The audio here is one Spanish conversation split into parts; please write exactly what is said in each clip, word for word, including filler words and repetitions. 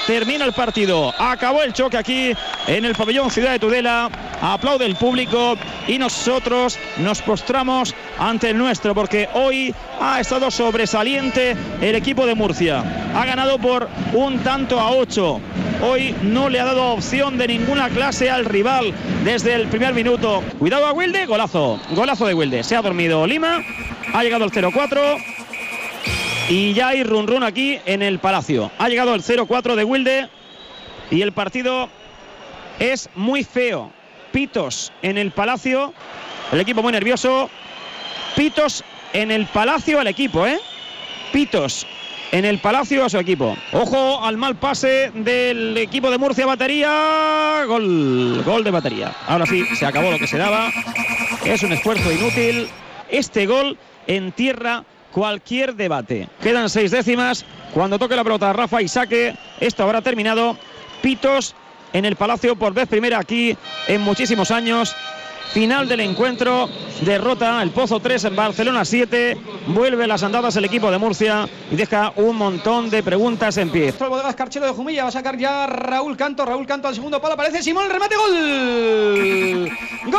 termina el partido. Acabó el choque aquí en el pabellón Ciudad de Tudela. Aplaude el público y nosotros nos postramos ante el nuestro, porque hoy ha estado sobresaliente el equipo de Murcia. Ha ganado por un tanto a ocho. Hoy no le ha dado opción de ninguna clase al rival desde el primer minuto. Cuidado a Wilde, golazo. Golazo de Wilde. Se ha dormido Lima. Ha llegado el cero cuatro. Y ya hay run run aquí en el Palacio. Ha llegado el cero cuatro de Wilde. Y el partido es muy feo. Pitos en el Palacio. El equipo muy nervioso. Pitos en el Palacio al equipo, ¿eh? Pitos en el Palacio a su equipo. Ojo al mal pase del equipo de Murcia. Batería. Gol. Gol de Batería. Ahora sí, se acabó lo que se daba. Es un esfuerzo inútil. Este gol entierra cualquier debate. Quedan seis décimas. Cuando toque la pelota Rafa y saque, esto habrá terminado. Pitos en el Palacio por vez primera aquí en muchísimos años. Final del encuentro, derrota el Pozo tres en Barcelona siete, vuelve las andadas el equipo de Murcia y deja un montón de preguntas en pie. El Bodegas Carchelo de Jumilla va a sacar ya Raúl Canto, Raúl Canto al segundo palo, aparece Simón, el remate, gol, gol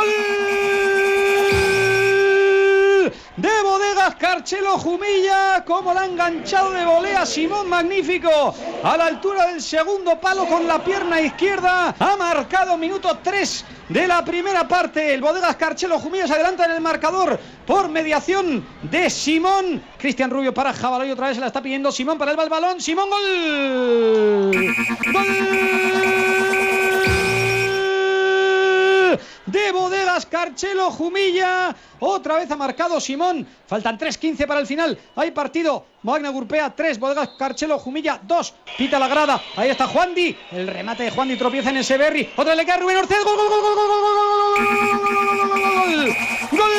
de Bodegas Carchelo Jumilla. Como la ha enganchado de volea Simón, magnífico, a la altura del segundo palo con la pierna izquierda. Ha marcado minuto tres de la primera parte. El Bodegas Carchelo Jumilla se adelanta en el marcador por mediación de Simón. Cristian Rubio para Jabaloy, otra vez se la está pidiendo Simón, para el balón, Simón, gol, gol de Bodegas Carchelo Jumilla. Otra vez ha marcado Simón. Faltan tres quince para el final. Hay partido. Magna Gurpea tres, Bodegas Carchelo Jumilla dos. Pita la grada. Ahí está Juandi. El remate de Juandi tropieza en ese Berry. Otra le cae a Rubén Orcez. Gol, gol, gol, gol, gol, gol, gol, gol, gol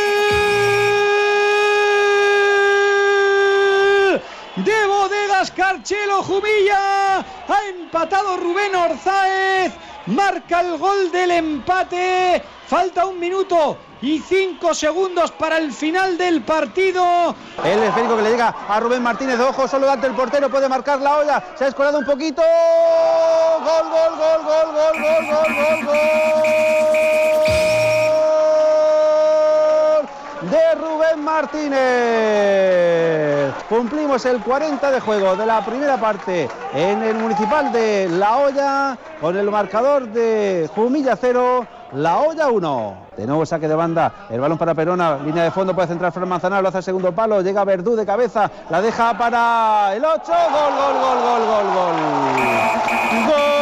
de Bodegas Carchelo Jumilla. Ha empatado Rubén Orzáez. Marca el gol del empate. Falta un minuto y cinco segundos para el final del partido. El esférico que le llega a Rubén Martínez. Ojo, solo ante el portero puede marcar la olla. Se ha escolado un poquito. Gol, gol, gol, gol, gol, gol, gol, gol, gol de Rubén Martínez. Cumplimos el cuarenta de juego de la primera parte en el Municipal de La Hoya, con el marcador de Jumilla cero, La Hoya uno. De nuevo saque de banda, el balón para Perona, línea de fondo, puede centrar Fran Manzanares, lo hace al segundo palo, llega Verdú de cabeza, la deja para el ocho, gol, gol, gol, gol, gol, gol. Gol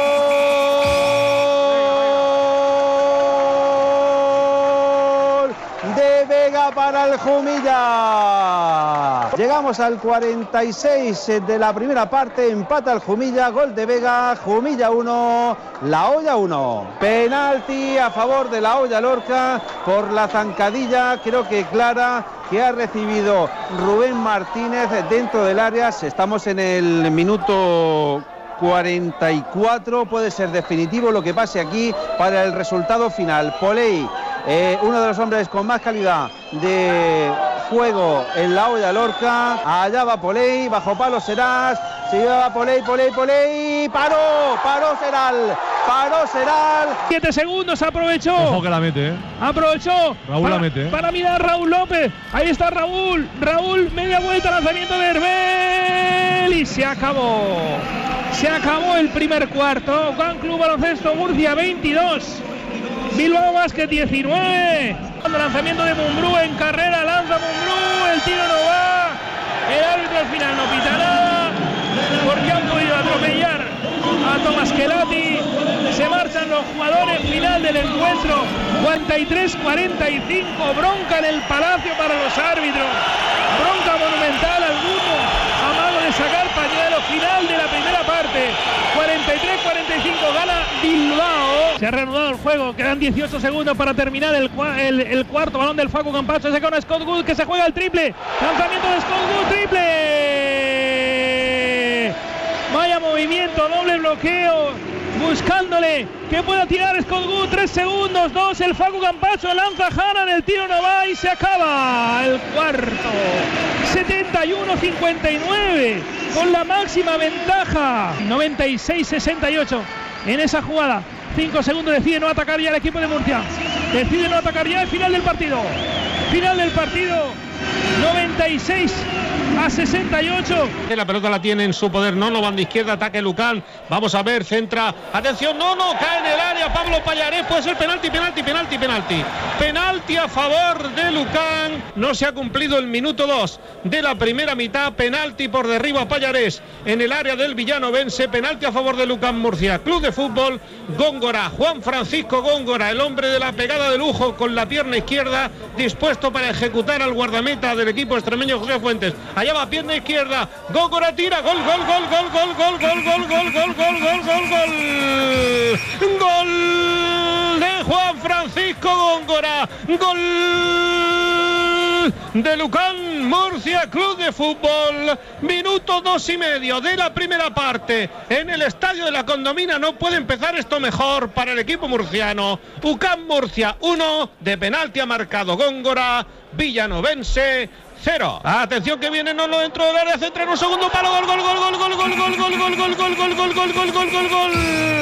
de Vega para el Jumilla. Llegamos al cuarenta y seis de la primera parte, empata el Jumilla, gol de Vega, Jumilla uno, La Hoya uno. Penalti a favor de La Hoya Lorca por la zancadilla, creo que clara, que ha recibido Rubén Martínez dentro del área. Estamos en el minuto cuarenta y cuatro, puede ser definitivo lo que pase aquí para el resultado final. Poley, eh, uno de los hombres con más calidad de juego en La Hoya Lorca. Allá va Poley, bajo palo Serás, se lleva Poley, Poley, Poley, paró, paró Seral, paró Seral. Siete segundos, aprovechó. Ojo que la mete, ¿eh? Aprovechó. Raúl para, la mete, ¿eh? Para mirar Raúl López. Ahí está Raúl. Raúl, media vuelta, lanzamiento de Herbel. Y se acabó. Se acabó el primer cuarto. Gran Club Baloncesto Murcia veintidós. Bilbao Basket diecinueve. El lanzamiento de Mumbrú en carrera. Lanza Mumbrú. El tiro no va. El árbitro al final no pita nada, porque han podido atropellar a Tomás Kelati. Se marchan los jugadores. Final del encuentro. cuarenta y tres cuarenta y cinco. Bronca en el Palacio para los árbitros. Bronca monumental. Alguno amado de sacar pañuelo. Final de la primera parte. cuarenta y tres cuarenta y cinco. Gana Bilbao. Se ha reanudado el juego. Quedan dieciocho segundos para terminar el, el, el cuarto. Balón del Facu Campacho. Se saca a Scott Good, que se juega el triple. Lanzamiento de Scott Good. Triple. Vaya movimiento. Doble bloqueo buscándole que pueda tirar Scott Wood. Tres segundos, dos, el Facu Campacho lanza Hanan, el tiro no va y se acaba el cuarto. setenta y uno a cincuenta y nueve con la máxima ventaja. noventa y seis a sesenta y ocho en esa jugada. cinco segundos, decide no atacar ya el equipo de Murcia. Decide no atacar ya el final del partido. Final del partido. noventa y seis a sesenta y ocho. La pelota la tiene en su poder Nono, banda izquierda, ataque Lucán. Vamos a ver, centra. Atención, Nono, cae en el área. Pablo Pallarés, puede ser penalti, penalti, penalti, penalti. Penalti a favor de Lucán. No se ha cumplido el minuto dos de la primera mitad. Penalti por derriba Pallarés en el área del villanovense. Penalti a favor de Lucán Murcia. Club de Fútbol Góngora. Juan Francisco Góngora, el hombre de la pegada de lujo con la pierna izquierda, dispuesto para ejecutar al guardameta del equipo extremeño José Fuentes. Allá va pierna izquierda, Góngora tira, gol, gol, gol, gol, gol, gol, gol, gol, gol, gol, gol, gol, gol, gol, gol de Juan Francisco Góngora, gol de Lucán Murcia Club de Fútbol. Minuto dos y medio de la primera parte en el estadio de la Condomina. No puede empezar esto mejor para el equipo murciano. Lucán Murcia uno, de penalti ha marcado Góngora, villanovense cero. Atención que viene Nono dentro del área, centra en un segundo palo, gol, gol, gol, gol, gol, gol, gol, gol, gol, gol, gol, gol, gol, gol, gol, gol, gol, gol.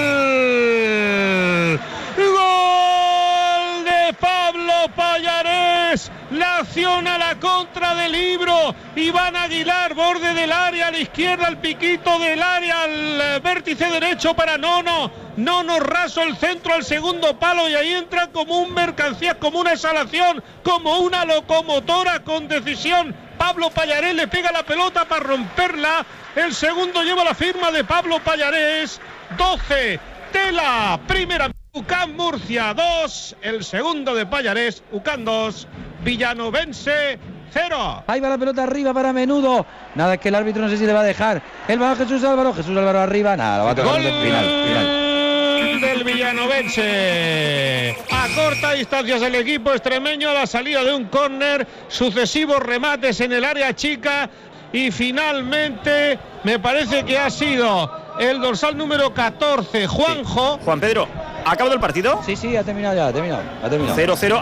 Gol de Pablo Pallarés. La acción a la contra del Libro. Iván Aguilar, borde del área, a la izquierda, al piquito del área, al vértice derecho para Nono. Nono raso el centro al segundo palo y ahí entra como un mercancía, como una exhalación, como una locomotora con decisión. Pablo Pallarés le pega la pelota para romperla. El segundo lleva la firma de Pablo Pallarés. doce de la primera. Lucán Murcia dos, el segundo de Pallarés. Lucán dos, villanovense cero. Ahí va la pelota arriba para Menudo. Nada, es que el árbitro no sé si le va a dejar. El balón Jesús Álvaro, Jesús Álvaro arriba. Nada, lo va a tocar Gol final, final. del villanovense. A corta distancia es el equipo extremeño a la salida de un córner. Sucesivos remates en el área chica. Y finalmente me parece que ha sido el dorsal número catorce, Juanjo. Sí. Juan Pedro, ¿ha acabado el partido? Sí, sí, ha terminado ya, ha terminado. Ha terminado. cero cero.